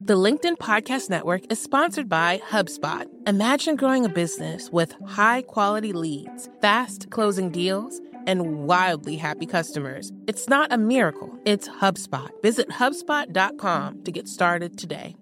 The LinkedIn Podcast Network is sponsored by HubSpot. Imagine growing a business with high-quality leads, fast closing deals, and wildly happy customers. It's not a miracle, it's HubSpot. Visit HubSpot.com to get started today.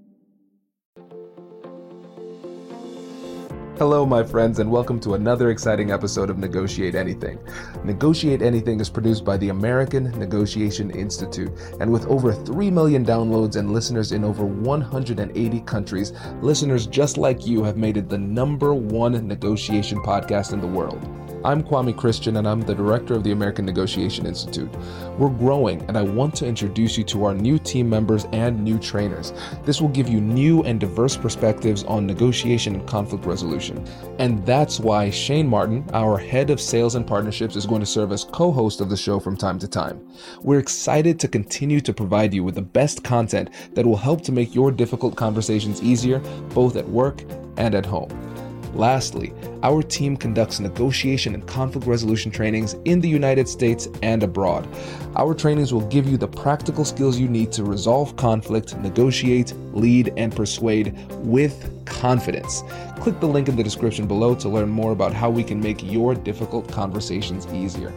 Hello, my friends, and welcome to another exciting episode of Negotiate Anything. Negotiate Anything is produced by the American Negotiation Institute, and with over 3 million downloads and listeners in over 180 countries, listeners just like you have made it the #1 negotiation podcast in the world. I'm Kwame Christian, and I'm the director of the American Negotiation Institute. We're growing, and I want to introduce you to our new team members and new trainers. This will give you new and diverse perspectives on negotiation and conflict resolution. And that's why Shane Martin, our head of sales and partnerships, is going to serve as co-host of the show from time to time. We're excited to continue to provide you with the best content that will help to make your difficult conversations easier, both at work and at home. Lastly, our team conducts negotiation and conflict resolution trainings in the United States and abroad. Our trainings will give you the practical skills you need to resolve conflict, negotiate, lead, and persuade with confidence. Click the link in the description below to learn more about how we can make your difficult conversations easier.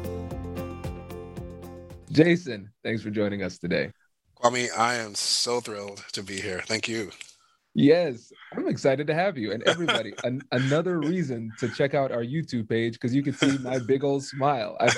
Jason, thanks for joining us today. Kwame, I am so thrilled to be here. Thank you. Yes, I'm excited to have you. And everybody, another reason to check out our YouTube page, because you can see my big old smile. I've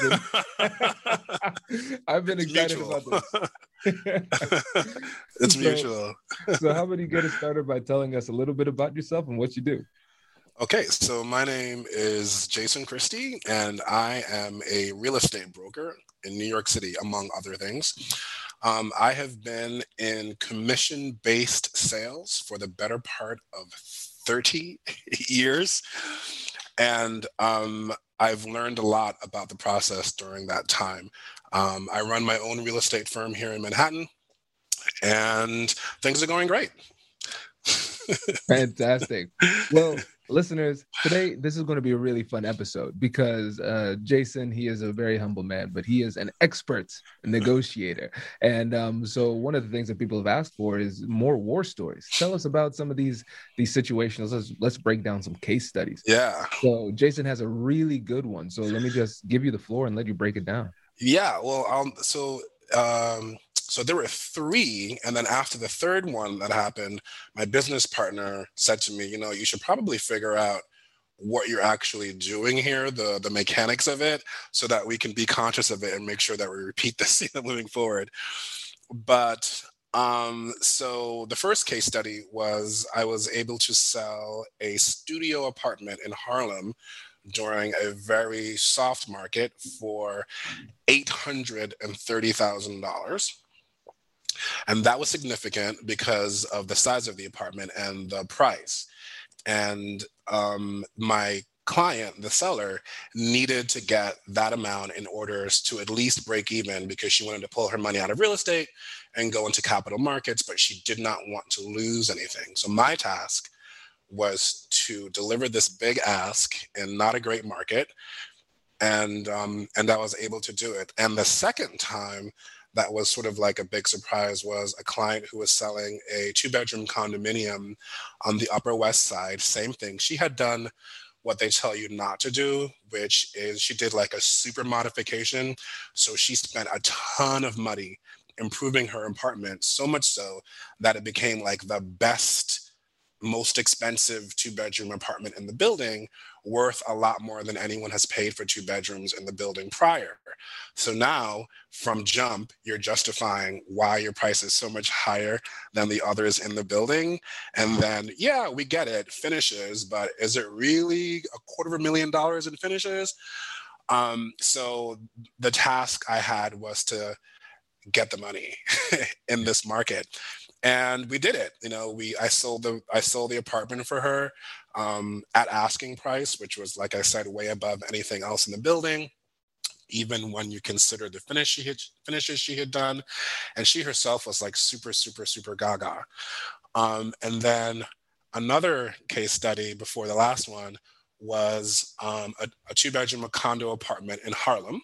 been excited about this. It's mutual. So how about you get us started by telling us a little bit about yourself and what you do? Okay, so my name is Jason Christie, and I am a real estate broker in New York City, among other things. I have been in commission-based sales for the better part of 30 years, and I've learned a lot about the process during that time. I run my own real estate firm here in Manhattan, and things are going great. Fantastic. Well, listeners, today this is going to be a really fun episode because Jason, he is a very humble man, but he is an expert negotiator. And so one of the things that people have asked for is more war stories. Tell us about some of these situations. Let's break down some case studies. Yeah. So Jason has a really good one. So let me just give you the floor and let you break it down. Yeah. Well, so there were 3, and then after the third one that happened, my business partner said to me, you should probably figure out what you're actually doing here, the mechanics of it, so that we can be conscious of it and make sure that we repeat this moving forward. But so the first case study was I was able to sell a studio apartment in Harlem during a very soft market for $830,000. And that was significant because of the size of the apartment and the price. And my client, the seller, needed to get that amount in order to at least break even because she wanted to pull her money out of real estate and go into capital markets, but she did not want to lose anything. So my task was to deliver this big ask in not a great market. And I was able to do it. And the second time, that was sort of like a big surprise, was a client who was selling a 2-bedroom condominium on the Upper West Side. Same thing. She had done what they tell you not to do, which is she did like a super modification. So she spent a ton of money improving her apartment, so much so that it became like the best, most expensive 2-bedroom apartment in the building, worth a lot more than anyone has paid for 2 bedrooms in the building prior. So now from jump, you're justifying why your price is so much higher than the others in the building. And then, yeah, we get it, finishes, but is it really $250,000 in finishes? So the task I had was to get the money in this market. And we did it. I sold the apartment for her at asking price, which was, like I said, way above anything else in the building, even when you consider the finishes she had done. And she herself was like super, super, super gaga. And then another case study before the last one was a 2-bedroom condo apartment in Harlem.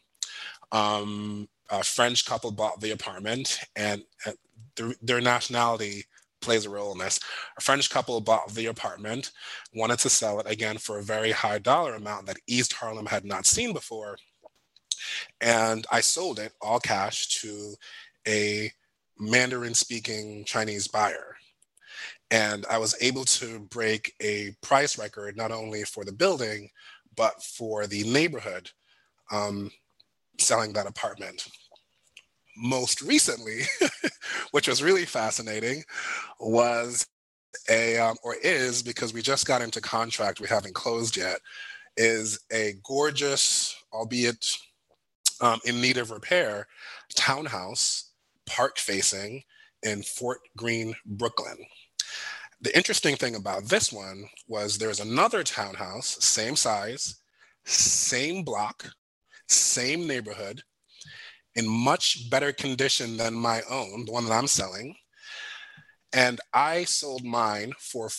A French couple bought the apartment, and their nationality plays a role in this. A French couple bought the apartment, wanted to sell it again for a very high dollar amount that East Harlem had not seen before. And I sold it all cash to a Mandarin speaking Chinese buyer. And I was able to break a price record, not only for the building, but for the neighborhood, selling that apartment. Most recently, which was really fascinating, was is, because we just got into contract, we haven't closed yet, is a gorgeous, albeit in need of repair, townhouse, park facing in Fort Greene, Brooklyn. The interesting thing about this one was there's another townhouse, same size, same block, same neighborhood, in much better condition than my own, the one that I'm selling. And I sold mine for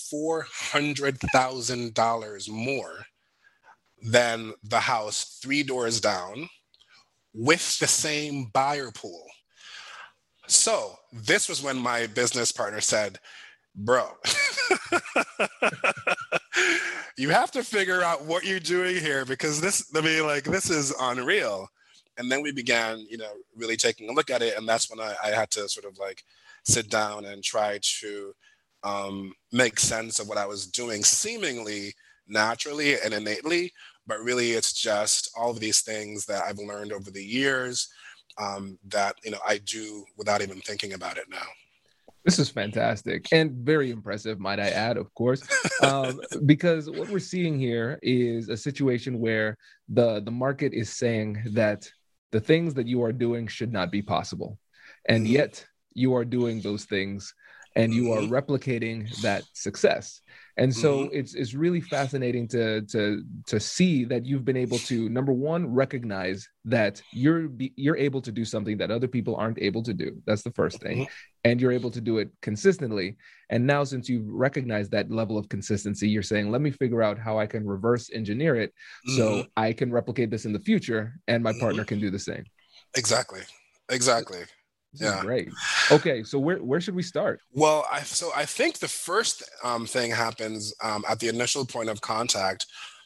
$400,000 more than the house 3 doors down with the same buyer pool. So this was when my business partner said, bro, you have to figure out what you're doing here, because this is unreal. And then we began, really taking a look at it. And that's when I had to sort of like sit down and try to make sense of what I was doing, seemingly naturally and innately, but really it's just all of these things that I've learned over the years that, I do without even thinking about it now. This is fantastic and very impressive, might I add, of course, because what we're seeing here is a situation where the market is saying that the things that you are doing should not be possible. And yet you are doing those things and you are replicating that success. And so it's really fascinating to see that you've been able to, number one, recognize that you're able to do something that other people aren't able to do. That's the first thing. And you're able to do it consistently. And now, since you've recognized that level of consistency, you're saying, let me figure out how I can reverse engineer it so I can replicate this in the future and my partner can do the same. Exactly. This is great. Okay, so where should we start? Well, I think the first thing happens at the initial point of contact.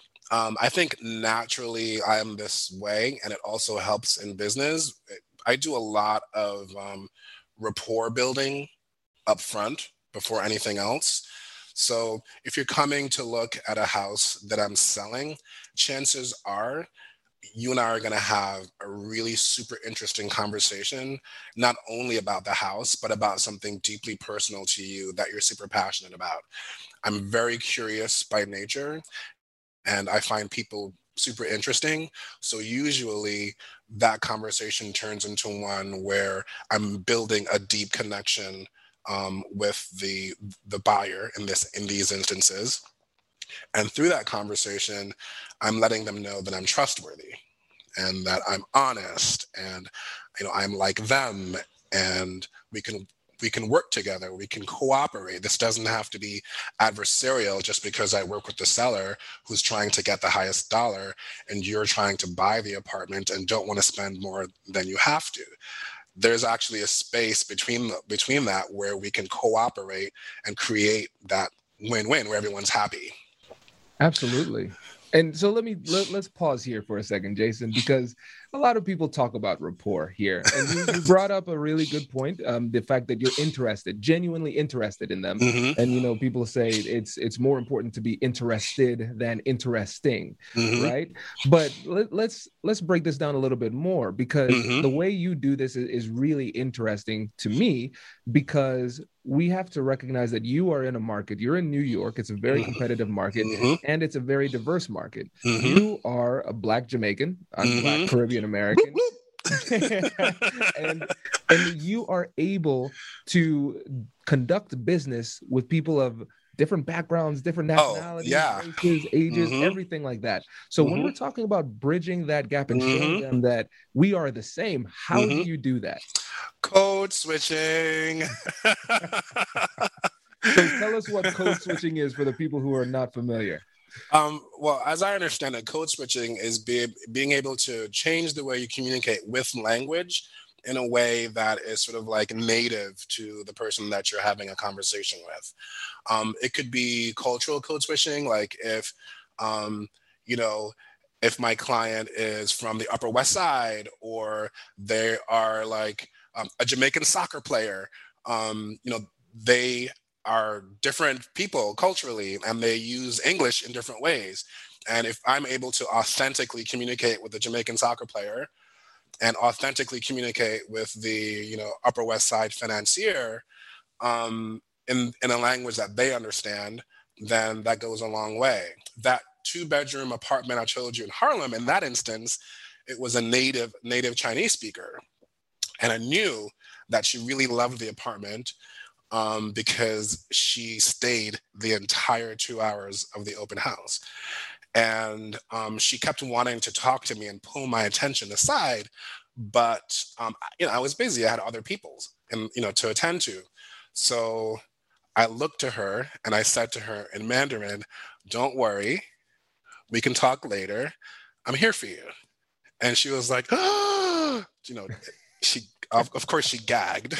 I think naturally I am this way, and it also helps in business. I do a lot of rapport building up front before anything else. So if you're coming to look at a house that I'm selling, chances are you and I are going to have a really super interesting conversation, not only about the house, but about something deeply personal to you that you're super passionate about. I'm very curious by nature, and I find people super interesting. So usually that conversation turns into one where I'm building a deep connection with the buyer in these instances. And through that conversation, I'm letting them know that I'm trustworthy and that I'm honest and, I'm like them, and we can work together. We can cooperate. This doesn't have to be adversarial just because I work with the seller who's trying to get the highest dollar and you're trying to buy the apartment and don't want to spend more than you have to. There's actually a space between that where we can cooperate and create that win-win where everyone's happy. Absolutely. And so let's pause here for a second, Jason, because a lot of people talk about rapport here. And you brought up a really good point, the fact that you're interested, genuinely interested in them. And, people say it's more important to be interested than interesting, right? But let's break this down a little bit more, because the way you do this is really interesting to me, because we have to recognize that you are in a market. You're in New York. It's a very competitive market, and it's a very diverse market. You are a Black Jamaican. I'm Black Caribbean American. and you are able to conduct business with people of different backgrounds, different nationalities, races, ages, everything like that. So when we're talking about bridging that gap and showing them that we are the same, how do you do that? Code switching. So tell us what code switching is for the people who are not familiar. Well, as I understand it, code switching is being able to change the way you communicate with language in a way that is sort of like native to the person that you're having a conversation with. It could be cultural code switching, like you know, if my client is from the Upper West Side, or they are like a Jamaican soccer player, they are different people culturally and they use English in different ways. And if I'm able to authentically communicate with the Jamaican soccer player and authentically communicate with the, Upper West Side financier, in a language that they understand, then that goes a long way. That 2-bedroom apartment I told you in Harlem, in that instance, it was a native Chinese speaker. And I knew that she really loved the apartment because she stayed the entire 2 hours of the open house. And she kept wanting to talk to me and pull my attention aside. But, I was busy. I had other people to attend to. So I looked to her and I said to her in Mandarin, "Don't worry, we can talk later. I'm here for you." And she was like, "Ah!" She, of course, she gagged.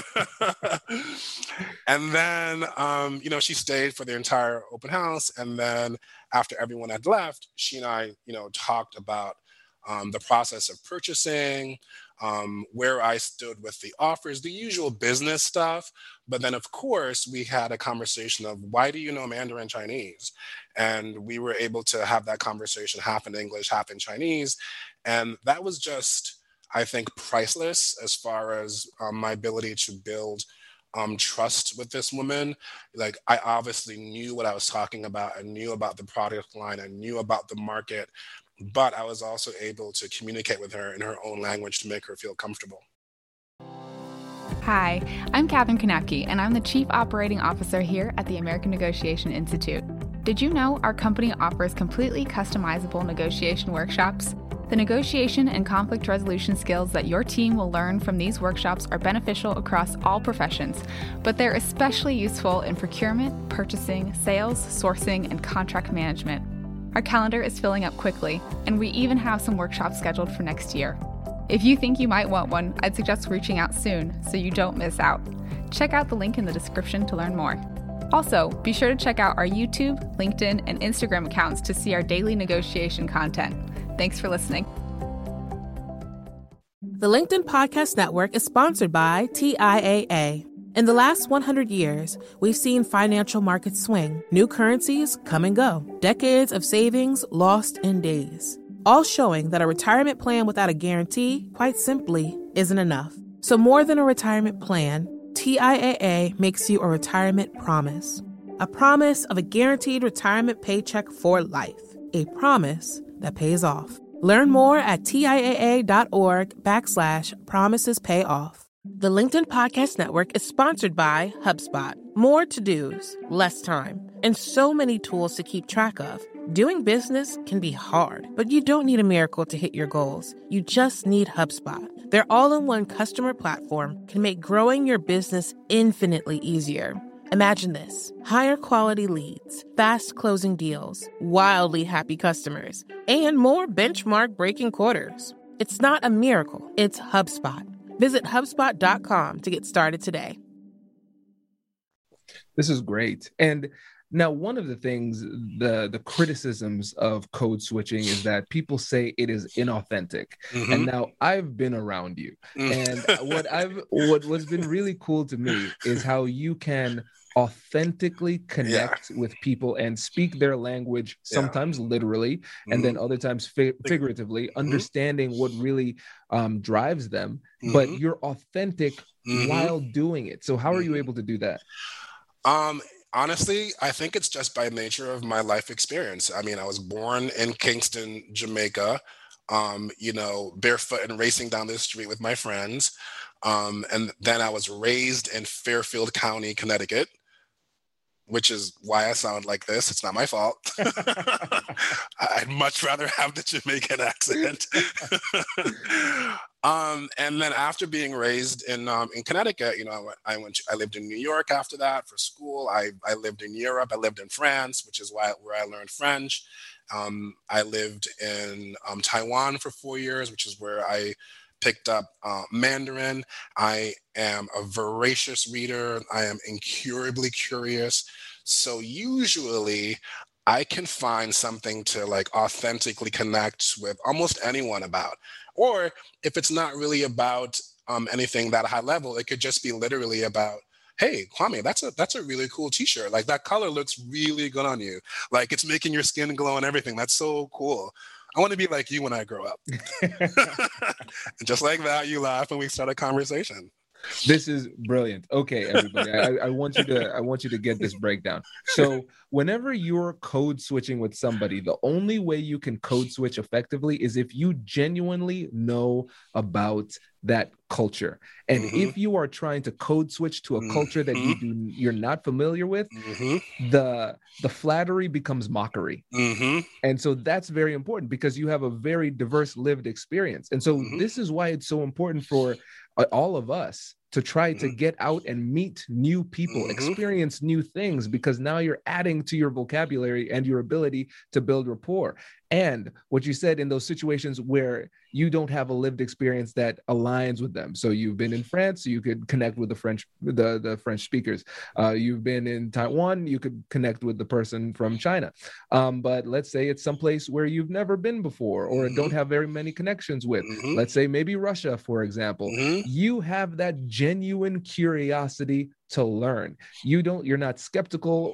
And then, she stayed for the entire open house. And then after everyone had left, she and I, talked about the process of purchasing, where I stood with the offers, the usual business stuff. But then, of course, we had a conversation of, why do you know Mandarin Chinese? And we were able to have that conversation half in English, half in Chinese. And that was just, I think, priceless as far as my ability to build trust with this woman. Like, I obviously knew what I was talking about. I knew about the product line. I knew about the market. But I was also able to communicate with her in her own language to make her feel comfortable. Hi, I'm Katherine Kanapke, and I'm the Chief Operating Officer here at the American Negotiation Institute. Did you know our company offers completely customizable negotiation workshops? The negotiation and conflict resolution skills that your team will learn from these workshops are beneficial across all professions, but they're especially useful in procurement, purchasing, sales, sourcing, and contract management. Our calendar is filling up quickly, and we even have some workshops scheduled for next year. If you think you might want one, I'd suggest reaching out soon so you don't miss out. Check out the link in the description to learn more. Also, be sure to check out our YouTube, LinkedIn, and Instagram accounts to see our daily negotiation content. Thanks for listening. The LinkedIn Podcast Network is sponsored by TIAA. In the last 100 years, we've seen financial markets swing, new currencies come and go, decades of savings lost in days, all showing that a retirement plan without a guarantee, quite simply, isn't enough. So more than a retirement plan, TIAA makes you a retirement promise. A promise of a guaranteed retirement paycheck for life. A promise that pays off. Learn more at TIAA.org/promisespayoff. The LinkedIn Podcast Network is sponsored by HubSpot. More to-dos, less time, and so many tools to keep track of. Doing business can be hard, but you don't need a miracle to hit your goals. You just need HubSpot. Their all-in-one customer platform can make growing your business infinitely easier. Imagine this: higher quality leads, fast closing deals, wildly happy customers, and more benchmark breaking quarters. It's not a miracle, it's HubSpot. Visit HubSpot.com to get started today. This is great. And now, one of the things, the criticisms of code switching is that people say it is inauthentic. Mm-hmm. And now I've been around you. And what's been really cool to me is how you can authentically connect with people and speak their language, sometimes literally, and then other times figuratively, understanding what really drives them. But you're authentic while doing it. So how are you able to do that? Honestly, I think it's just by nature of my life experience. I mean, I was born in Kingston, Jamaica, barefoot and racing down the street with my friends. And then I was raised in Fairfield County, Connecticut, which is why I sound like this. It's not my fault. I'd much rather have the Jamaican accent. And then after being raised in Connecticut, I lived in New York after that for school. I lived in Europe. I lived in France, which is where I learned French. I lived in Taiwan for 4 years, which is where I picked up Mandarin. I am a voracious reader. I am incurably curious. So usually I can find something to like authentically connect with almost anyone about. Or if it's not really about anything that high level, it could just be literally about, hey, Kwame, that's a really cool t-shirt. Like that color looks really good on you. Like it's making your skin glow and everything. That's so cool. I want to be like you when I grow up. And just like that, you laugh and we start a conversation. This is brilliant. Okay, everybody, I want you to get this breakdown. So whenever you're code switching with somebody, the only way you can code switch effectively is if you genuinely know about that culture. And if you are trying to code switch to a culture that you're not familiar with, the flattery becomes mockery. And so that's very important because you have a very diverse lived experience. And so this is why it's so important for all of us to try to get out and meet new people, experience new things, because now you're adding to your vocabulary and your ability to build rapport. And what you said in those situations where you don't have a lived experience that aligns with them. So you've been in France, so you could connect with the French speakers. You've been in Taiwan, you could connect with the person from China. But let's say it's someplace where you've never been before or don't have very many connections with. Let's say maybe Russia, for example. You have that genuine curiosity to learn. You're not skeptical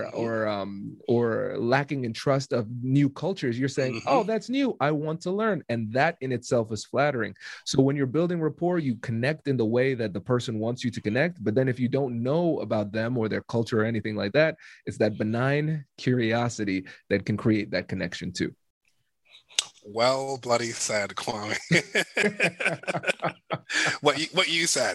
or lacking in trust of new cultures. You're saying, oh, that's new, I want to learn. And that in itself is flattering. So when you're building rapport, you connect in the way that the person wants you to connect. But then if you don't know about them or their culture or anything like that, it's that benign curiosity that can create that connection too. Well, bloody said, Kwame. what you said.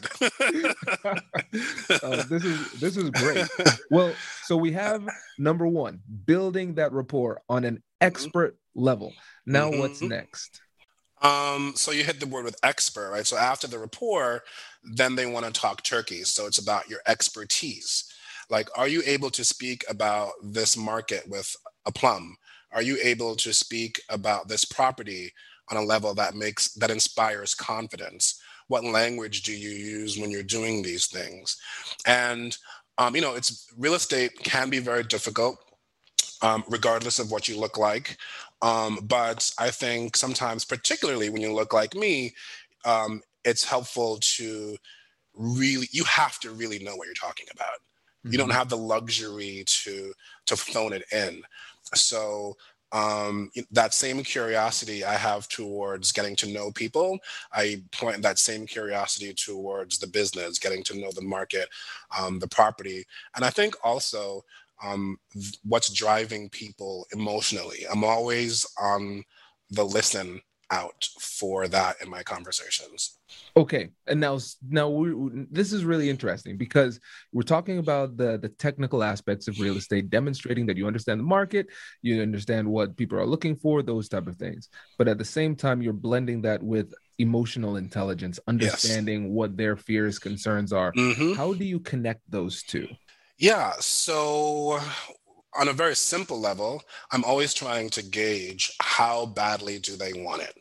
This is great. Well, so we have number one, building that rapport on an expert level. Now, what's next? So you hit the word with expert, right? So after the rapport, then they want to talk turkey. So it's about your expertise. Like, are you able to speak about this market with aplomb? Are you able to speak about this property on a level that inspires confidence? What language do you use when you're doing these things? And, it's real estate can be very difficult, regardless of what you look like. But I think sometimes, particularly when you look like me, it's helpful to you have to really know what you're talking about. You don't have the luxury to phone it in. So that same curiosity I have towards getting to know people, I point that same curiosity towards the business, getting to know the market, the property. And I think also what's driving people emotionally. I'm always on the listen out for that in my conversations. Okay, and now this is really interesting because we're talking about the technical aspects of real estate, demonstrating that you understand the market, you understand what people are looking for, those type of things. But at the same time, you're blending that with emotional intelligence, understanding what their fears, concerns are. How do you connect those two? Yeah, so on a very simple level, I'm always trying to gauge how badly do they want it.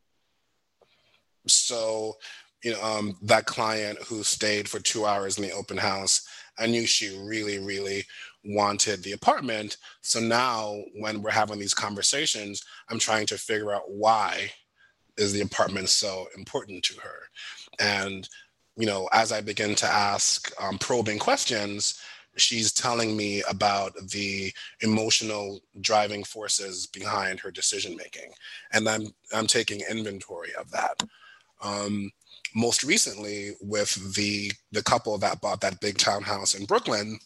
So, that client who stayed for 2 hours in the open house, I knew she really, really wanted the apartment. So now when we're having these conversations, I'm trying to figure out why is the apartment so important to her. And, as I begin to ask probing questions, she's telling me about the emotional driving forces behind her decision making. And I'm taking inventory of that. Most recently with the couple that bought that big townhouse in Brooklyn,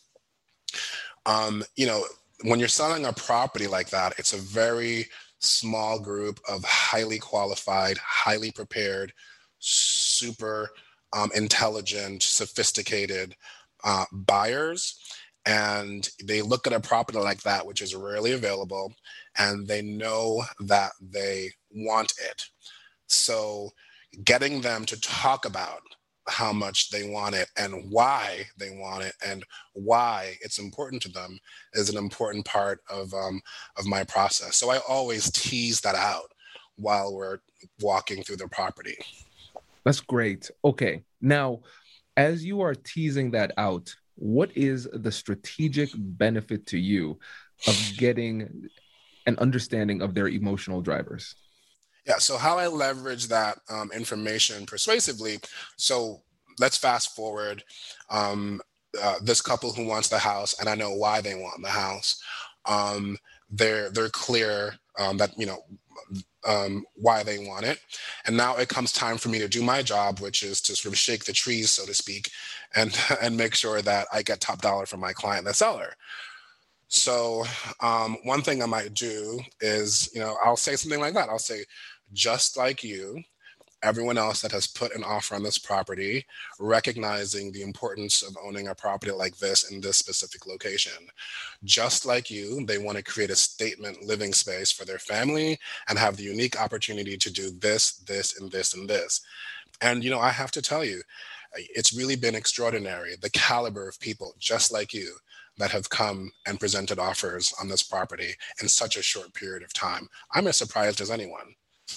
when you're selling a property like that, it's a very small group of highly qualified, highly prepared, super intelligent, sophisticated buyers. And they look at a property like that, which is rarely available, and they know that they want it. So getting them to talk about how much they want it and why they want it and why it's important to them is an important part of my process. So I always tease that out while we're walking through the property. That's great. Okay. Now, as you are teasing that out, what is the strategic benefit to you of getting an understanding of their emotional drivers? Yeah, so how I leverage that information persuasively. So let's fast forward. Um, this couple who wants the house, and I know why they want the house. Um, they're clear that why they want it, and now it comes time for me to do my job, which is to sort of shake the trees, so to speak, and and make sure that I get top dollar from my client, the seller. So one thing I might do is, I'll say something like that. I'll say, just like you, everyone else that has put an offer on this property, recognizing the importance of owning a property like this in this specific location. Just like you, they want to create a statement living space for their family and have the unique opportunity to do this, this, and this, and this. And, I have to tell you, it's really been extraordinary, the caliber of people just like you that have come and presented offers on this property in such a short period of time. I'm as surprised as anyone.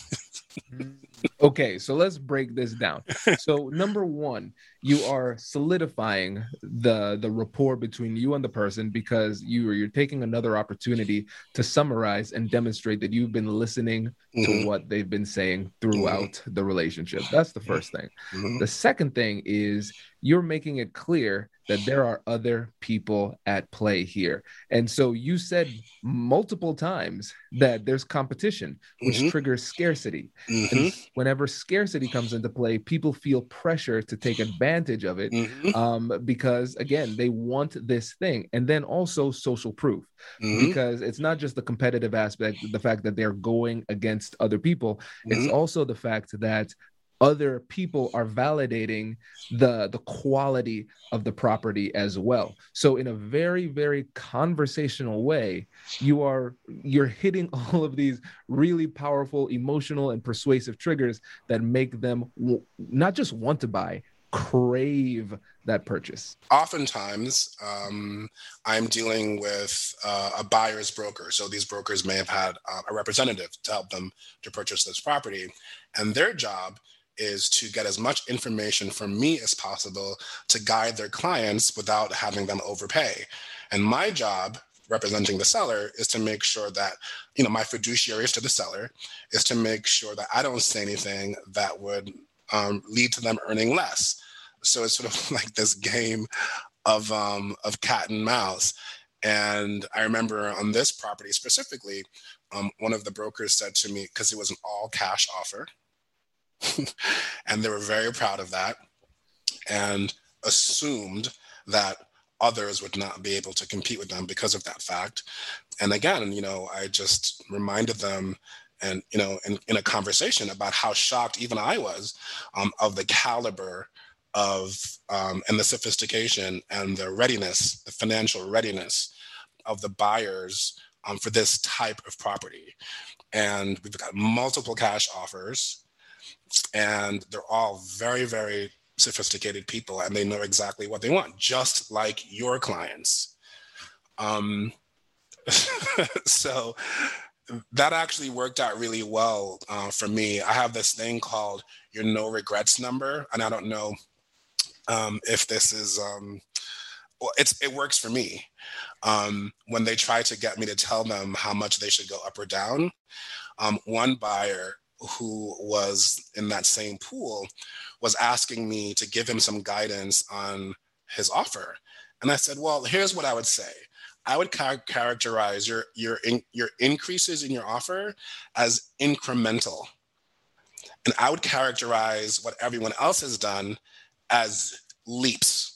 Okay, so let's break this down. So number one, you are solidifying the rapport between you and the person because you're taking another opportunity to summarize and demonstrate that you've been listening to what they've been saying throughout the relationship. That's the first thing. The second thing is you're making it clear that there are other people at play here. And so you said multiple times that there's competition, which triggers scarcity. And whenever scarcity comes into play, people feel pressure to take advantage of it because, again, they want this thing. And then also social proof, because it's not just the competitive aspect, the fact that they're going against other people. It's also the fact that other people are validating the quality of the property as well. So in a very, very conversational way, you're hitting all of these really powerful emotional and persuasive triggers that make them not just want to buy, crave that purchase. Oftentimes, I'm dealing with a buyer's broker. So these brokers may have had a representative to help them to purchase this property. And their job is to get as much information from me as possible to guide their clients without having them overpay. And my job, representing the seller, is to make sure that, my fiduciaries to the seller is to make sure that I don't say anything that would lead to them earning less. So it's sort of like this game of cat and mouse. And I remember on this property specifically, one of the brokers said to me, because it was an all cash offer, and they were very proud of that and assumed that others would not be able to compete with them because of that fact. And again, I just reminded them and, in a conversation about how shocked even I was of the caliber of and the sophistication and the readiness, the financial readiness of the buyers for this type of property. And we've got multiple cash offers, and they're all very, very sophisticated people, and they know exactly what they want, just like your clients. So that actually worked out really well for me. I have this thing called your no regrets number, and I don't know if this is, well, it works for me. When they try to get me to tell them how much they should go up or down, one buyer who was in that same pool was asking me to give him some guidance on his offer. And I said, well, here's what I would say. I would characterize your increases in your offer as incremental. And I would characterize what everyone else has done as leaps.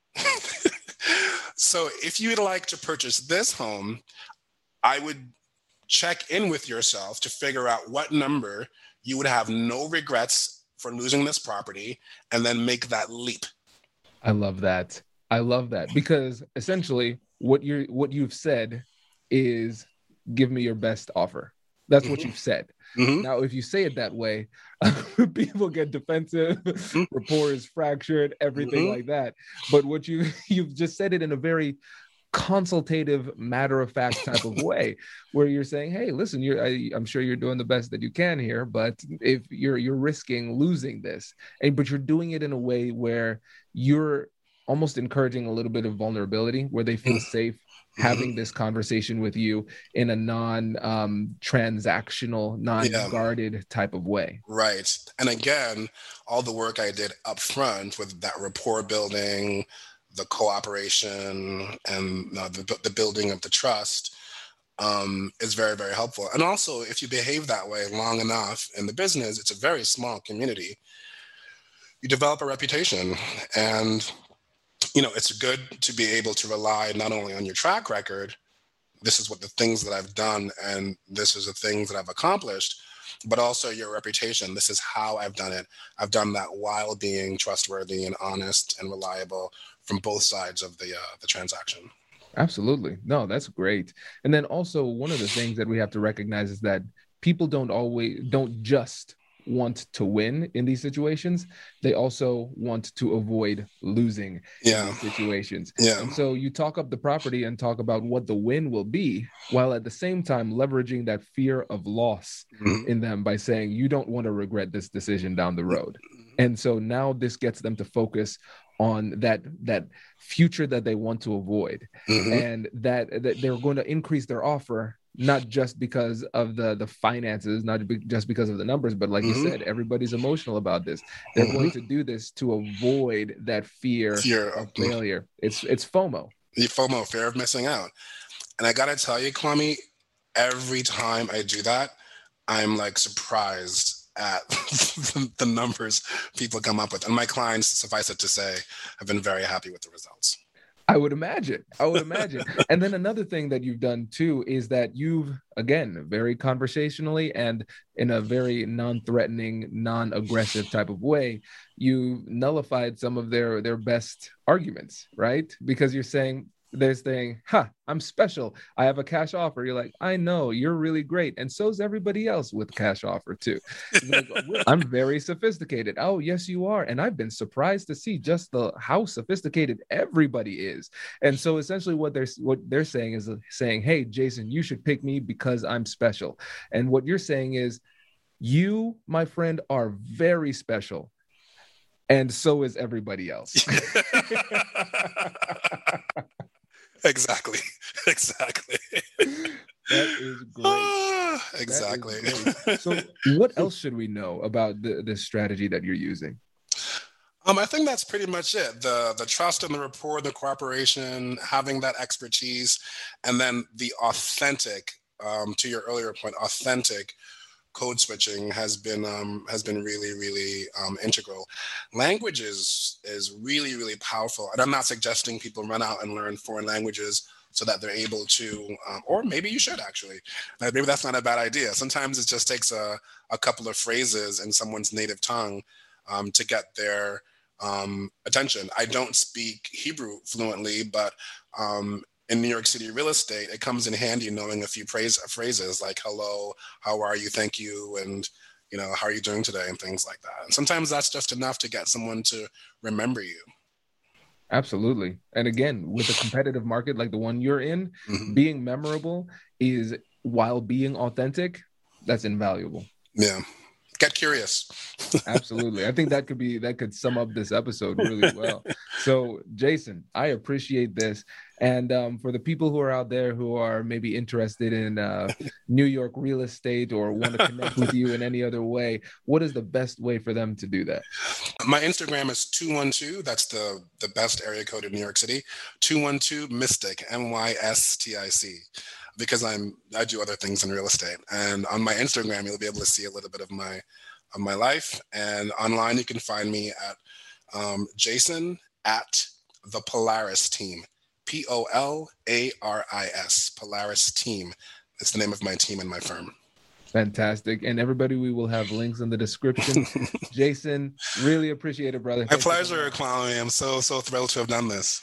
So if you'd like to purchase this home, I would check in with yourself to figure out what number you would have no regrets for losing this property, and then make that leap. I love that. Because essentially what you've said is give me your best offer. That's what you've said. Now, if you say it that way, people get defensive, rapport is fractured, everything like that. But what you've just said it in a very consultative, matter-of-fact type of way, where you're saying, hey, listen, I'm sure you're doing the best that you can here, but if you're risking losing this, but you're doing it in a way where you're almost encouraging a little bit of vulnerability, where they feel safe having this conversation with you in a non-transactional, non-guarded type of way. Right. And again, all the work I did up front with that rapport building, the cooperation, and the building of the trust is very, very helpful. And also, if you behave that way long enough in the business, it's a very small community, you develop a reputation. And it's good to be able to rely not only on your track record, this is what the things that I've done, and this is the things that I've accomplished, but also your reputation. This is how I've done it. I've done that while being trustworthy and honest and reliable from both sides of the transaction. Absolutely. No, that's great. And then also one of the things that we have to recognize is that people don't just want to win in these situations. They also want to avoid losing in these situations. Yeah. And so you talk up the property and talk about what the win will be, while at the same time leveraging that fear of loss in them by saying, you don't want to regret this decision down the road. And so now this gets them to focus on that future that they want to avoid, and that they're going to increase their offer, not just because of the finances, not just because of the numbers, but like you said, everybody's emotional about this. They're going to do this to avoid that fear of failure. It's FOMO. FOMO, fear of missing out. And I got to tell you, Kwame, every time I do that, I'm like surprised at the numbers people come up with. And my clients, suffice it to say, have been very happy with the results. I would imagine. And then another thing that you've done too is that you've, again, very conversationally and in a very non-threatening, non-aggressive type of way, you nullified some of their best arguments, right? Because they're saying, I'm special. I have a cash offer. You're like, I know, you're really great. And so's everybody else with cash offer too. Like, I'm very sophisticated. Oh, yes, you are. And I've been surprised to see just how sophisticated everybody is. And so essentially what they're saying is saying, hey, Jason, you should pick me because I'm special. And what you're saying is, you, my friend, are very special. And so is everybody else. Exactly. That is great. Exactly. Is great. So what else should we know about this strategy that you're using? I think that's pretty much it. The trust and the rapport, the cooperation, having that expertise, and then the authentic, to your earlier point, authentic code switching has been really, really integral. Language is really, really powerful. And I'm not suggesting people run out and learn foreign languages so that they're able to, or maybe you should actually. Maybe that's not a bad idea. Sometimes it just takes a couple of phrases in someone's native tongue to get their attention. I don't speak Hebrew fluently, but in New York City real estate, it comes in handy knowing a few phrases like hello, how are you, thank you, and how are you doing today, and things like that. And sometimes that's just enough to get someone to remember you. Absolutely. And again, with a competitive market like the one you're in, being memorable is, while being authentic, that's invaluable. Yeah. Get curious. Absolutely. I think that could sum up this episode really well. So, Jason, I appreciate this. And for the people who are out there who are maybe interested in New York real estate or want to connect with you in any other way, what is the best way for them to do that? My Instagram is 212. That's the best area code in New York City. 212 Mystic, MYSTIC. Because I do other things in real estate. And on my Instagram, you'll be able to see a little bit of my life. And online, you can find me at Jason at the Polaris Team, POLARIS, Polaris Team. It's the name of my team and my firm. Fantastic. And everybody, we will have links in the description. Jason, really appreciate it, brother. My pleasure, Kwame. I'm so thrilled to have done this.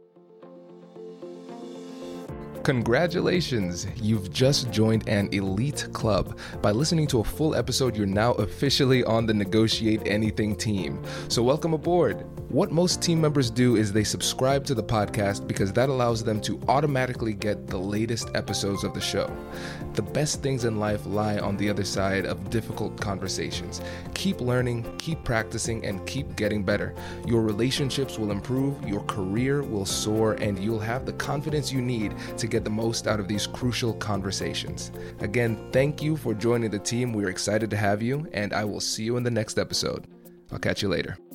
Congratulations, you've just joined an elite club. By listening to a full episode, you're now officially on the Negotiate Anything team. So welcome aboard. What most team members do is they subscribe to the podcast because that allows them to automatically get the latest episodes of the show. The best things in life lie on the other side of difficult conversations. Keep learning, keep practicing, and keep getting better. Your relationships will improve, your career will soar, and you'll have the confidence you need to get the most out of these crucial conversations. Again, thank you for joining the team. We're excited to have you, and I will see you in the next episode. I'll catch you later.